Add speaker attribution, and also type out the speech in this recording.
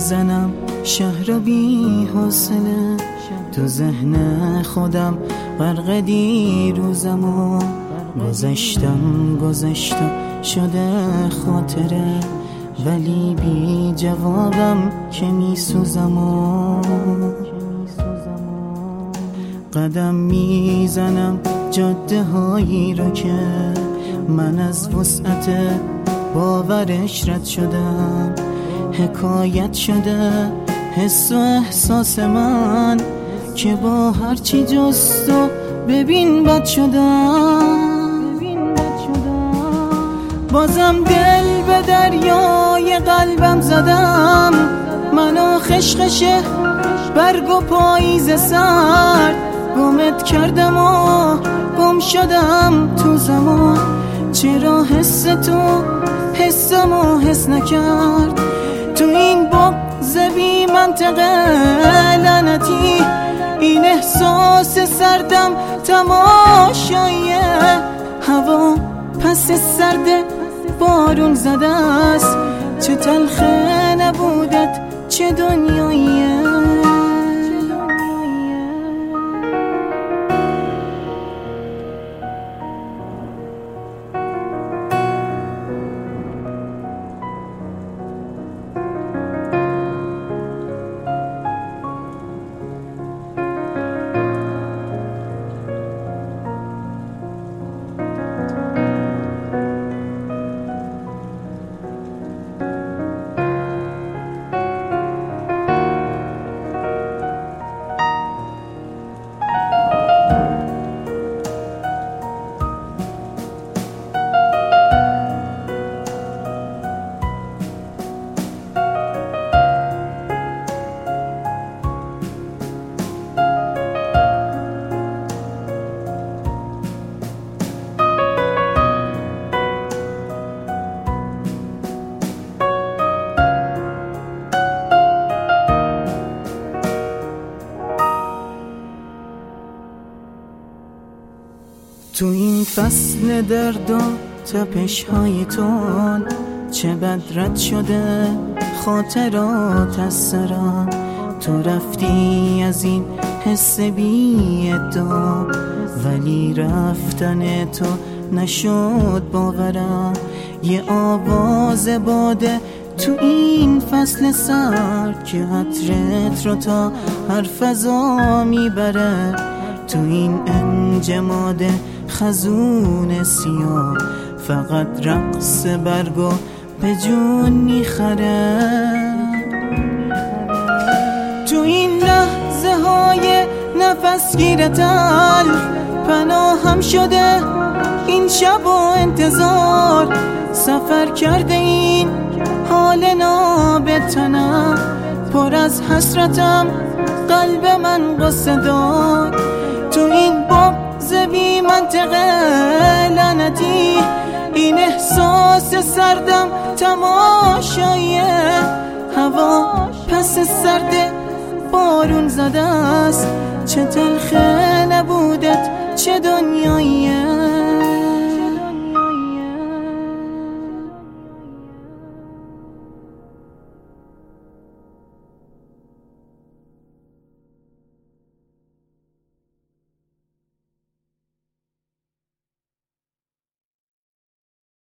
Speaker 1: میزنم شهر بی حوصله، تو ذهن خودم غرق دیروزم و گذشتم شده خاطره، ولی بی جوابم که میسوزم و قدم میزنم جاده هایی رو که من از وسعت باورش رد شدم، حکایت شده حس و احساس من که با هرچی جستو ببین بد شدم. بازم دل به دریای قلبم زدم، منو خشخشه برگ و پاییز سرد گمت کردم و گم شدم تو زمان. چرا حس تو حسمو حس نکرد تو این بغض بی منطقه لعنتی؟ این احساس سردم تماشای هوا پس سرد بارون زده است، چه تلخه نبودت چه دنیاییه. تو این فصل درد و تپش های تون چه بد رد شده خاطرات از سرم، تو رفتی از این حس بی ادعا، ولی رفتن تو نشد باورم. یه آواز باده تو این فصل سرد که عطرت رو تا هر فضا میبره، تو این انجماد خزون سیاه فقط رقص برگو به جون میخره. تو این لحظه های نفس گیرت پناهم شده این شب و انتظار، سفر کرده این حال نابتنم، پر از حسرتم قلب من قصه دار. تو این بغض بی منطقه لعنتی، این احساس سردم تماشای هوا پس سرد بارون زده است، چه تلخه نبودت چه دنیاییه.